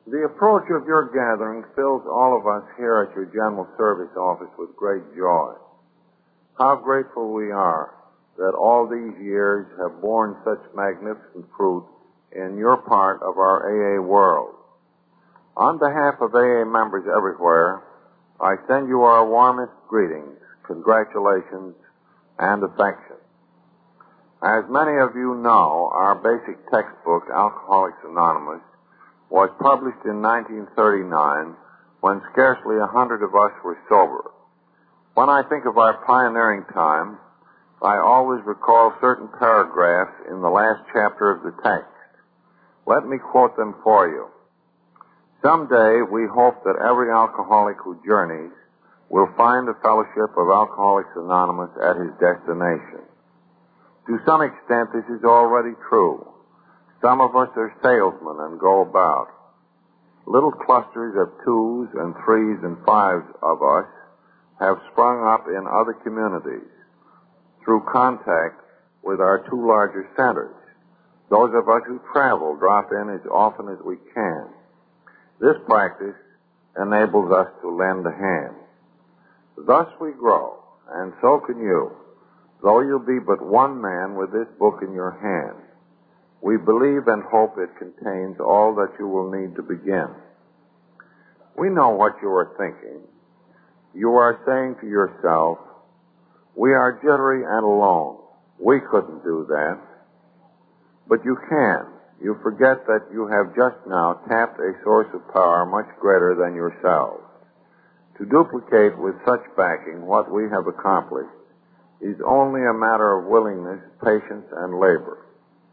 The approach of your gathering fills all of us here at your General Service Office with great joy. How grateful we are that all these years have borne such magnificent fruit in your part of our AA world. On behalf of AA members everywhere, I send you our warmest greetings, congratulations, and affection. As many of you know, our basic textbook, Alcoholics Anonymous, was published in 1939 when scarcely 100 of us were sober. When I think of our pioneering time, I always recall certain paragraphs in the last chapter of the text. Let me quote them for you. Someday we hope that every alcoholic who journeys will find the fellowship of Alcoholics Anonymous at his destination. To some extent, this is already true. Some of us are salesmen and go about. Little clusters of 2s and 3s and 5s of us have sprung up in other communities through contact with our 2 larger centers. Those of us who travel drop in as often as we can. This practice enables us to lend a hand. Thus we grow, and so can you, though you'll be but one man with this book in your hand. We believe and hope it contains all that you will need to begin. We know what you are thinking. You are saying to yourself, we are jittery and alone. We couldn't do that. But you can. You forget that you have just now tapped a source of power much greater than yourselves. To duplicate with such backing what we have accomplished is only a matter of willingness, patience, and labor.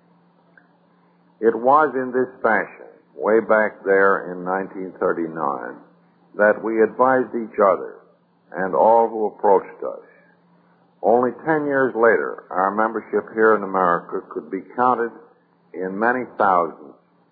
It was in this fashion, way back there in 1939, that we advised each other and all who approached us. Only 10 years later, our membership here in America could be counted in many thousands.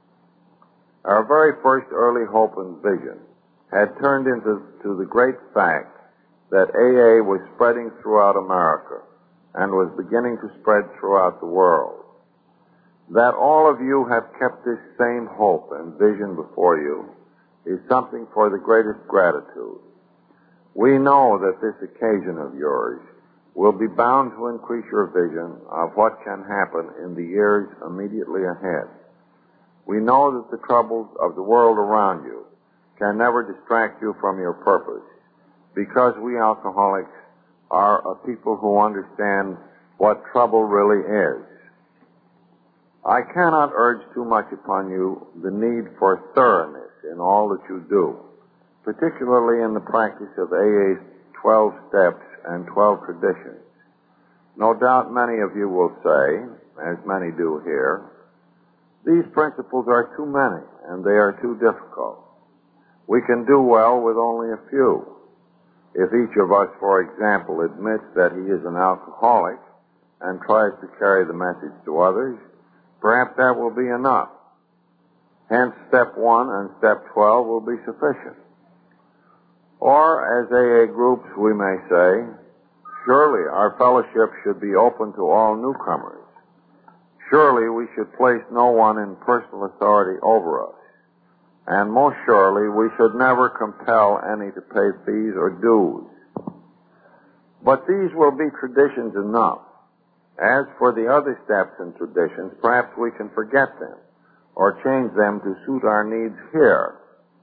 Our very first early hope and vision had turned into the great fact that AA was spreading throughout America and was beginning to spread throughout the world. That all of you have kept this same hope and vision before you is something for the greatest gratitude. We know that this occasion of yours will be bound to increase your vision of what can happen in the years immediately ahead. We know that the troubles of the world around you can never distract you from your purpose, because we alcoholics are a people who understand what trouble really is. I cannot urge too much upon you the need for thoroughness in all that you do, particularly in the practice of AA's 12 steps and 12 traditions. No doubt many of you will say, as many do here, these principles are too many and they are too difficult. We can do well with only a few. If each of us, for example, admits that he is an alcoholic and tries to carry the message to others, perhaps that will be enough. Hence, step 1 and step 12 will be sufficient. Or, as AA groups, we may say, surely our fellowship should be open to all newcomers. Surely we should place no one in personal authority over us. And most surely we should never compel any to pay fees or dues. But these will be traditions enough. As for the other steps and traditions, perhaps we can forget them or change them to suit our needs here.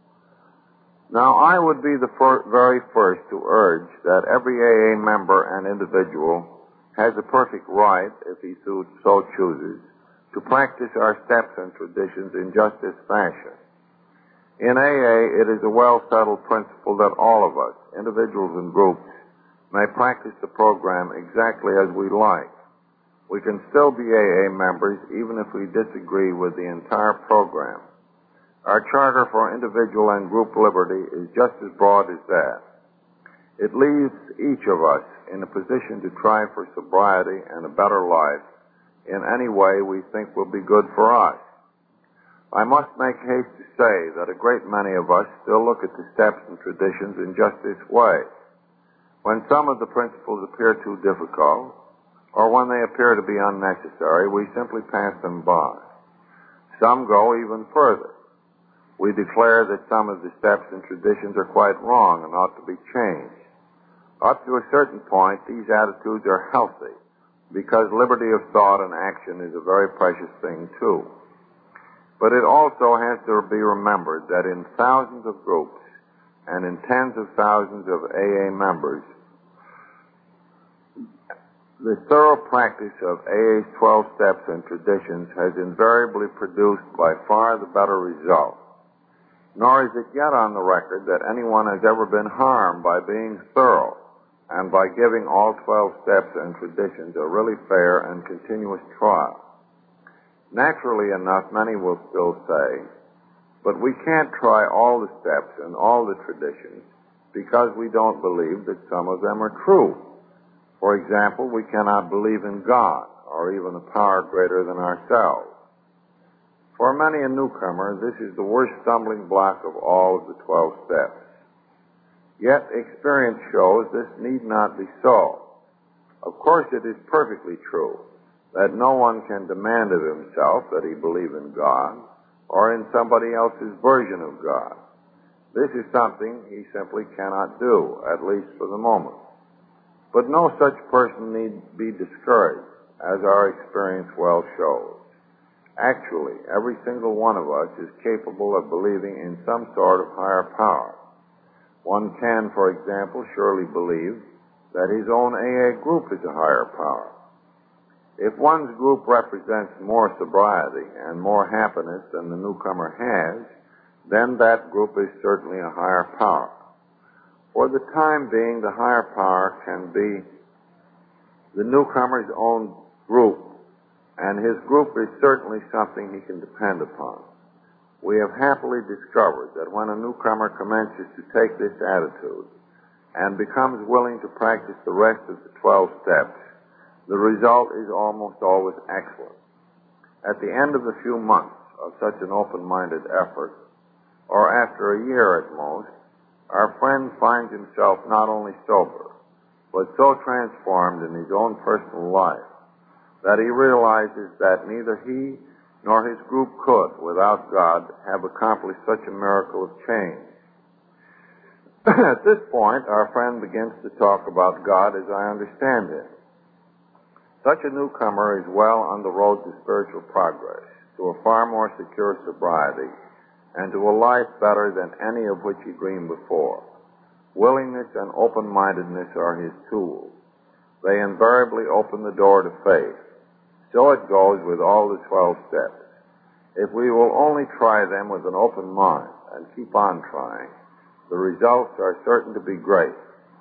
Now, I would be the very first to urge that every AA member and individual has a perfect right, if he so chooses, to practice our steps and traditions in just this fashion. In AA, it is a well-settled principle that all of us, individuals and groups, may practice the program exactly as we like. We can still be AA members even if we disagree with the entire program. Our charter for individual and group liberty is just as broad as that. It leaves each of us in a position to try for sobriety and a better life in any way we think will be good for us. I must make haste to say that a great many of us still look at the steps and traditions in just this way. When some of the principles appear too difficult, or when they appear to be unnecessary, we simply pass them by. Some go even further. We declare that some of the steps and traditions are quite wrong and ought to be changed. Up to a certain point, these attitudes are healthy, because liberty of thought and action is a very precious thing, too. But it also has to be remembered that in thousands of groups and in tens of thousands of AA members, the thorough practice of AA's 12 steps and traditions has invariably produced by far the better result. Nor is it yet on the record that anyone has ever been harmed by being thorough and by giving all 12 steps and traditions a really fair and continuous trial. Naturally enough, many will still say, but we can't try all the steps and all the traditions because we don't believe that some of them are true. For example, we cannot believe in God or even a power greater than ourselves. For many a newcomer, this is the worst stumbling block of all of the 12 steps. Yet experience shows this need not be so. Of course, it is perfectly true that no one can demand of himself that he believe in God or in somebody else's version of God. This is something he simply cannot do, at least for the moment. But no such person need be discouraged, as our experience well shows. Actually, every single one of us is capable of believing in some sort of higher power. One can, for example, surely believe that his own AA group is a higher power. If one's group represents more sobriety and more happiness than the newcomer has, then that group is certainly a higher power. For the time being, the higher power can be the newcomer's own group, and his group is certainly something he can depend upon. We have happily discovered that when a newcomer commences to take this attitude and becomes willing to practice the rest of the 12 steps, the result is almost always excellent. At the end of a few months of such an open-minded effort, or after a year at most, our friend finds himself not only sober, but so transformed in his own personal life that he realizes that neither he nor his group could, without God, have accomplished such a miracle of change. At this point, our friend begins to talk about God as I understand him. Such a newcomer is well on the road to spiritual progress, to a far more secure sobriety, and to a life better than any of which he dreamed before. Willingness and open-mindedness are his tools. They invariably open the door to faith. So it goes with all the 12 steps. If we will only try them with an open mind and keep on trying, the results are certain to be great.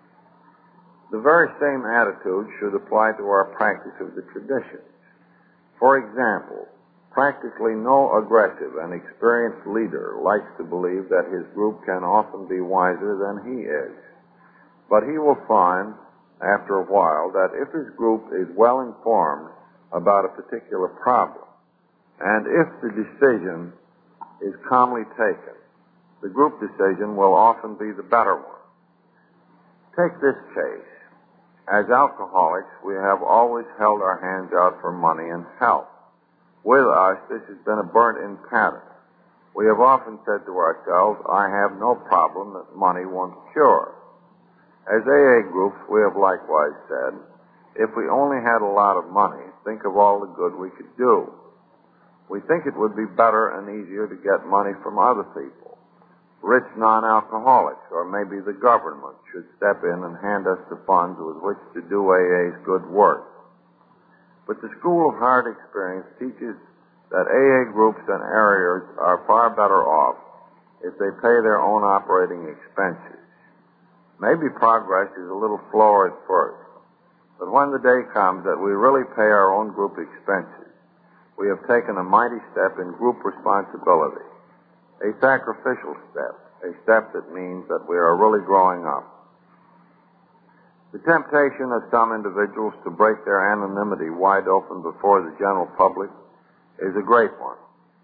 The very same attitude should apply to our practice of the traditions. For example, practically no aggressive and experienced leader likes to believe that his group can often be wiser than he is. But he will find, after a while, that if his group is well informed about a particular problem, and if the decision is calmly taken, the group decision will often be the better one. Take this case. As alcoholics, we have always held our hands out for money and help. With us, this has been a burnt-in pattern. We have often said to ourselves, I have no problem that money won't cure. As AA groups, we have likewise said, if we only had a lot of money, think of all the good we could do. We think it would be better and easier to get money from other people. Rich non-alcoholics, or maybe the government, should step in and hand us the funds with which to do AA's good work. But the School of Hard Experience teaches that AA groups and areas are far better off if they pay their own operating expenses. Maybe progress is a little slower at first, but when the day comes that we really pay our own group expenses, we have taken a mighty step in group responsibility, a sacrificial step, a step that means that we are really growing up. The temptation of some individuals to break their anonymity wide open before the general public is a great one.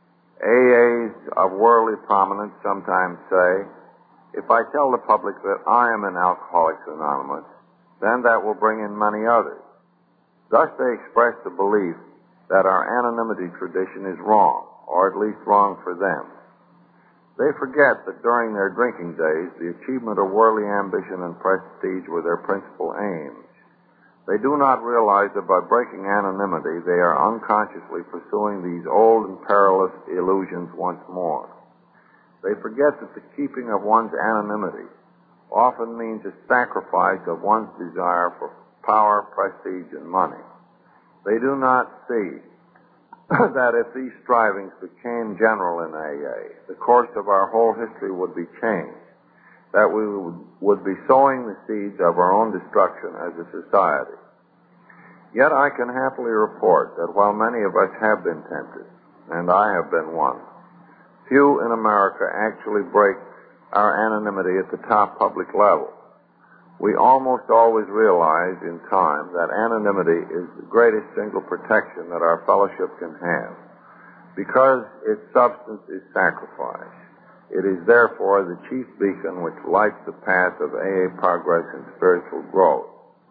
AAs of worldly prominence sometimes say, if I tell the public that I am in Alcoholics Anonymous, then that will bring in many others. Thus they express the belief that our anonymity tradition is wrong, or at least wrong for them. They forget that during their drinking days, the achievement of worldly ambition and prestige were their principal aims. They do not realize that by breaking anonymity, they are unconsciously pursuing these old and perilous illusions once more. They forget that the keeping of one's anonymity often means a sacrifice of one's desire for power, prestige, and money. They do not see that if these strivings became general in AA, the course of our whole history would be changed, that we would be sowing the seeds of our own destruction as a society. Yet I can happily report that while many of us have been tempted, and I have been one, few in America actually break our anonymity at the top public level. We almost always realize in time that anonymity is the greatest single protection that our fellowship can have, because its substance is sacrifice. It is therefore the chief beacon which lights the path of AA progress and spiritual growth.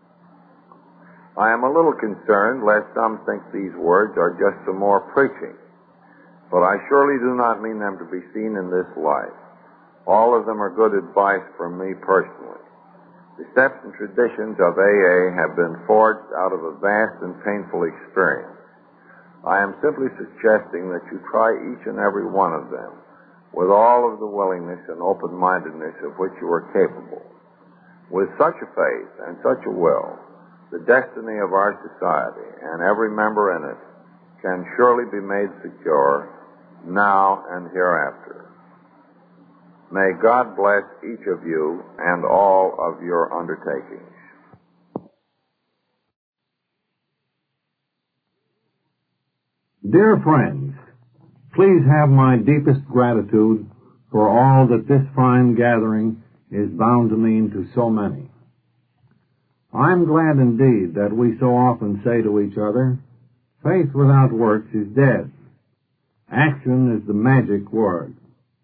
I am a little concerned lest some think these words are just some more preaching, but I surely do not mean them to be seen in this light. All of them are good advice from me personally. The steps and traditions of AA have been forged out of a vast and painful experience. I am simply suggesting that you try each and every one of them with all of the willingness and open-mindedness of which you are capable. With such a faith and such a will, the destiny of our society and every member in it can surely be made secure now and hereafter. May God bless each of you and all of your undertakings. Dear friends, please have my deepest gratitude for all that this fine gathering is bound to mean to so many. I'm glad indeed that we so often say to each other, faith without works is dead. Action is the magic word.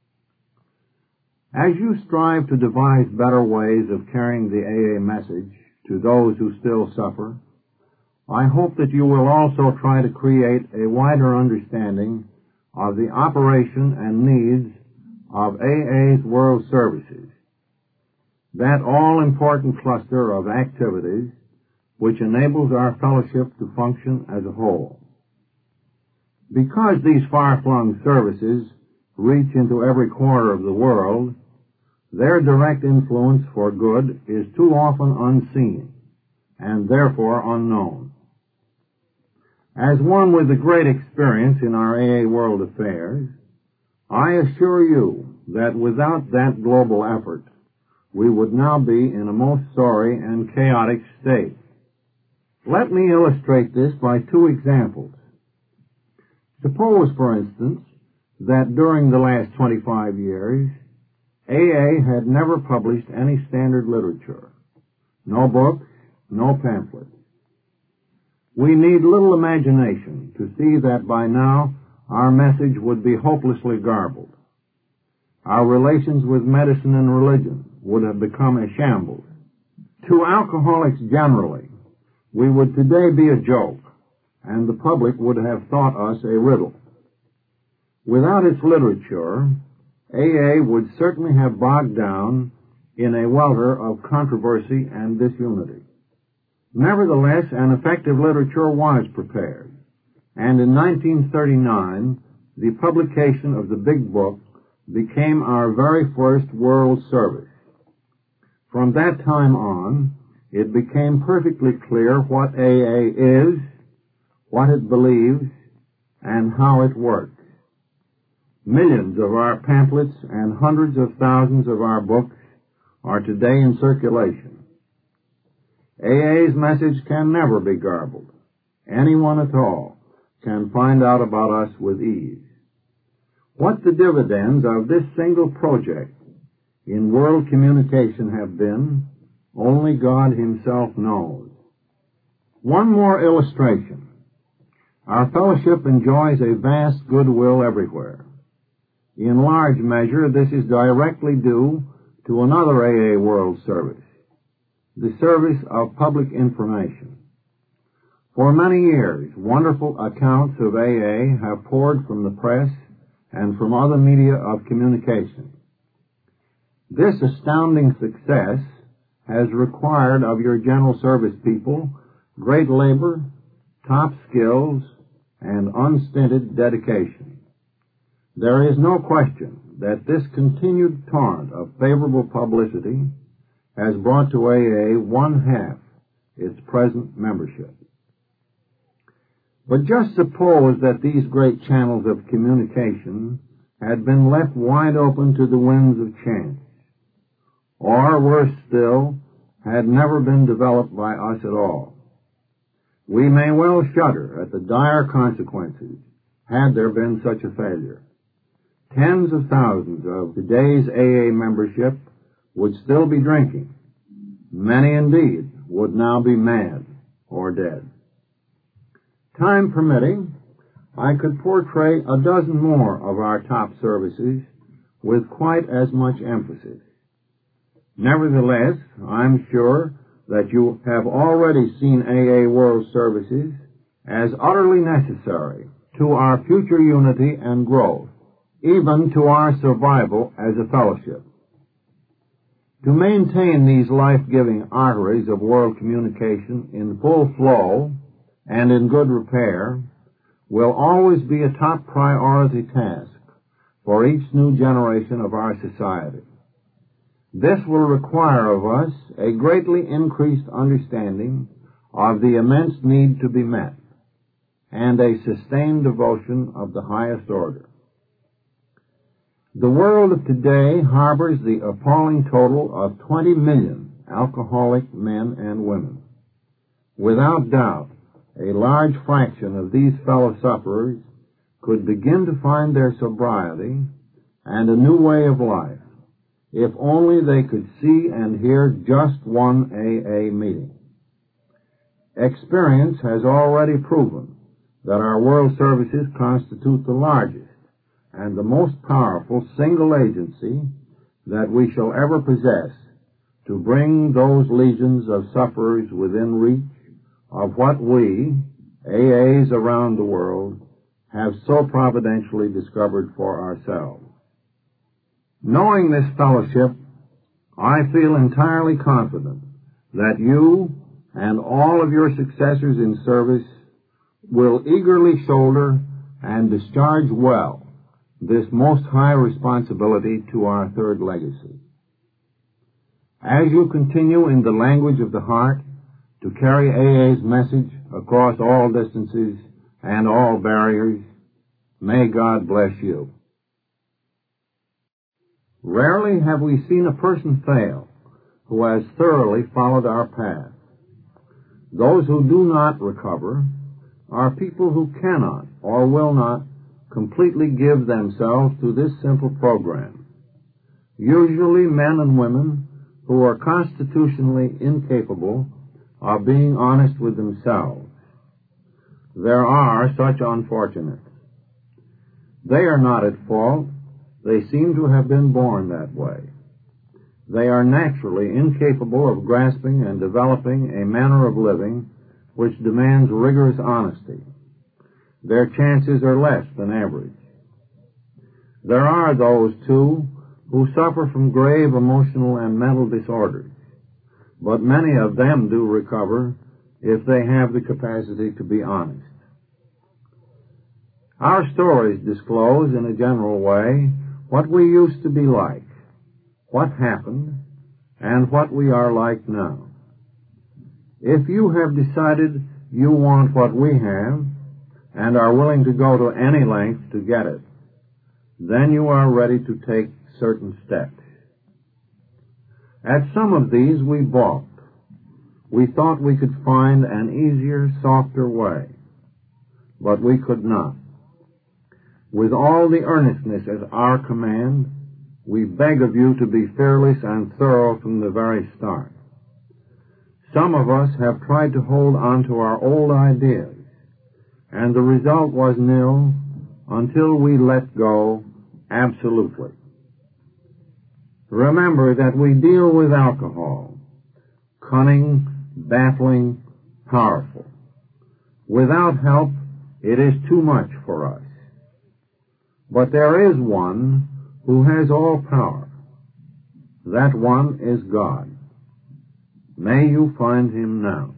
As you strive to devise better ways of carrying the AA message to those who still suffer, I hope that you will also try to create a wider understanding of the operation and needs of AA's World Services, that all-important cluster of activities which enables our fellowship to function as a whole. Because these far-flung services reach into every corner of the world, their direct influence for good is too often unseen and therefore unknown. As one with a great experience in our AA world affairs, I assure you that without that global effort, we would now be in a most sorry and chaotic state. Let me illustrate this by two examples. Suppose, for instance, that during the last 25 years, AA had never published any standard literature. No books, no pamphlets. We need little imagination to see that by now our message would be hopelessly garbled. Our relations with medicine and religion would have become a shambles. To alcoholics generally, we would today be a joke, and the public would have thought us a riddle. Without its literature, AA would certainly have bogged down in a welter of controversy and disunity. Nevertheless, an effective literature was prepared, and in 1939, the publication of the Big Book became our very first world service. From that time on, it became perfectly clear what AA is, what it believes, and how it works. Millions of our pamphlets and hundreds of thousands of our books are today in circulation. AA's message can never be garbled. Anyone at all can find out about us with ease. What the dividends of this single project in world communication have been, only God Himself knows. One more illustration. Our fellowship enjoys a vast goodwill everywhere. In large measure, this is directly due to another AA World Service, the service of public information. For many years, wonderful accounts of AA have poured from the press and from other media of communication. This astounding success has required of your general service people great labor, top skills, and unstinted dedication. There is no question that this continued torrent of favorable publicity has brought to AA one-half its present membership. But just suppose that these great channels of communication had been left wide open to the winds of chance, or, worse still, had never been developed by us at all. We may well shudder at the dire consequences had there been such a failure. Tens of thousands of today's AA membership would still be drinking. Many indeed would now be mad or dead. Time permitting, I could portray a dozen more of our top services with quite as much emphasis. Nevertheless, I'm sure that you have already seen AA World Services as utterly necessary to our future unity and growth, even to our survival as a fellowship. To maintain these life-giving arteries of world communication in full flow and in good repair will always be a top priority task for each new generation of our society. This will require of us a greatly increased understanding of the immense need to be met and a sustained devotion of the highest order. The world of today harbors the appalling total of 20 million alcoholic men and women. Without doubt, a large fraction of these fellow sufferers could begin to find their sobriety and a new way of life if only they could see and hear just one AA meeting. Experience has already proven that our world services constitute the largest and the most powerful single agency that we shall ever possess to bring those legions of sufferers within reach of what we, AAs around the world, have so providentially discovered for ourselves. Knowing this fellowship, I feel entirely confident that you and all of your successors in service will eagerly shoulder and discharge well this most high responsibility to our third legacy. As you continue in the language of the heart to carry AA's message across all distances and all barriers, may God bless you. Rarely have we seen a person fail who has thoroughly followed our path. Those who do not recover are people who cannot or will not completely give themselves to this simple program. Usually men and women who are constitutionally incapable of being honest with themselves. There are such unfortunates. They are not at fault. They seem to have been born that way. They are naturally incapable of grasping and developing a manner of living which demands rigorous honesty. Their chances are less than average. There are those, too, who suffer from grave emotional and mental disorders, but many of them do recover if they have the capacity to be honest. Our stories disclose, in a general way, what we used to be like, what happened, and what we are like now. If you have decided you want what we have, and are willing to go to any length to get it, then you are ready to take certain steps. At some of these we balked. We thought we could find an easier, softer way, but we could not. With all the earnestness at our command, we beg of you to be fearless and thorough from the very start. Some of us have tried to hold on to our old ideas, and the result was nil until we let go absolutely. Remember that we deal with alcohol, cunning, baffling, powerful. Without help, it is too much for us. But there is one who has all power. That one is God. May you find him now.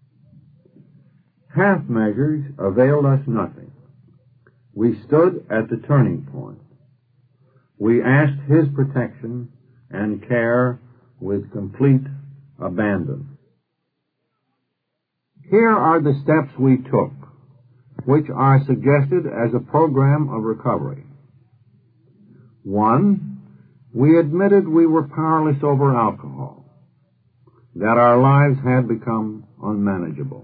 Half measures availed us nothing. We stood at the turning point. We asked his protection and care with complete abandon. Here are the steps we took, which are suggested as a program of recovery. 1, we admitted we were powerless over alcohol, that our lives had become unmanageable.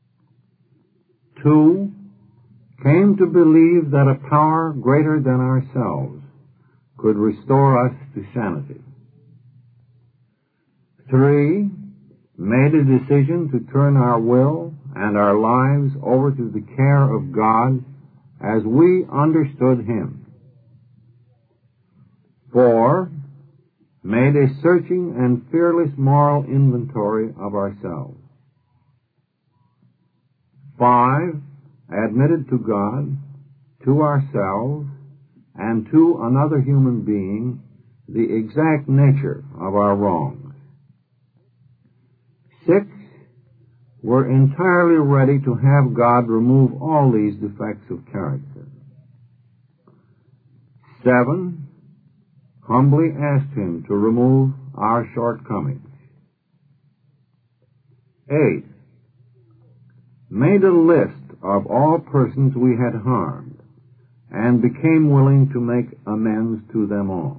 2, came to believe that a power greater than ourselves could restore us to sanity. 3, made a decision to turn our will and our lives over to the care of God as we understood him. 4, made a searching and fearless moral inventory of ourselves. 5, admitted to God, to ourselves, and to another human being the exact nature of our wrongs. 6, were entirely ready to have God remove all these defects of character. 7, humbly asked him to remove our shortcomings. 8, made a list of all persons we had harmed and became willing to make amends to them all.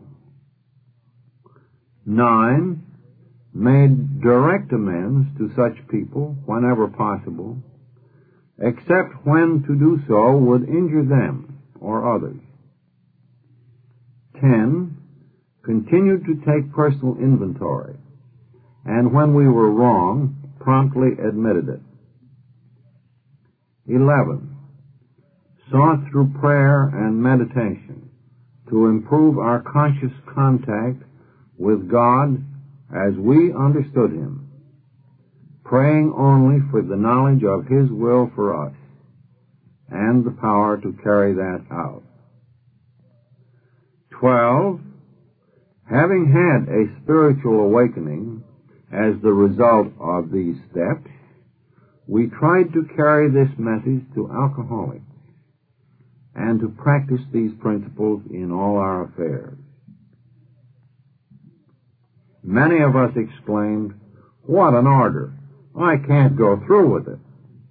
9, made direct amends to such people whenever possible, except when to do so would injure them or others. 10, continued to take personal inventory, and when we were wrong, promptly admitted it. 11, sought through prayer and meditation to improve our conscious contact with God as we understood him, praying only for the knowledge of his will for us and the power to carry that out. 12, having had a spiritual awakening as the result of these steps, we tried to carry this message to alcoholics and to practice these principles in all our affairs. Many of us exclaimed, "What an order! I can't go through with it."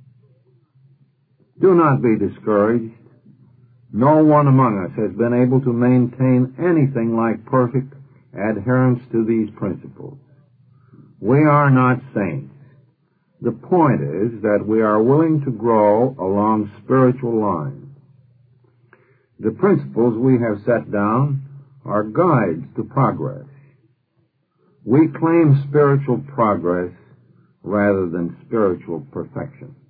Do not be discouraged. No one among us has been able to maintain anything like perfect adherence to these principles. We are not saints. The point is that we are willing to grow along spiritual lines. The principles we have set down are guides to progress. We claim spiritual progress rather than spiritual perfection.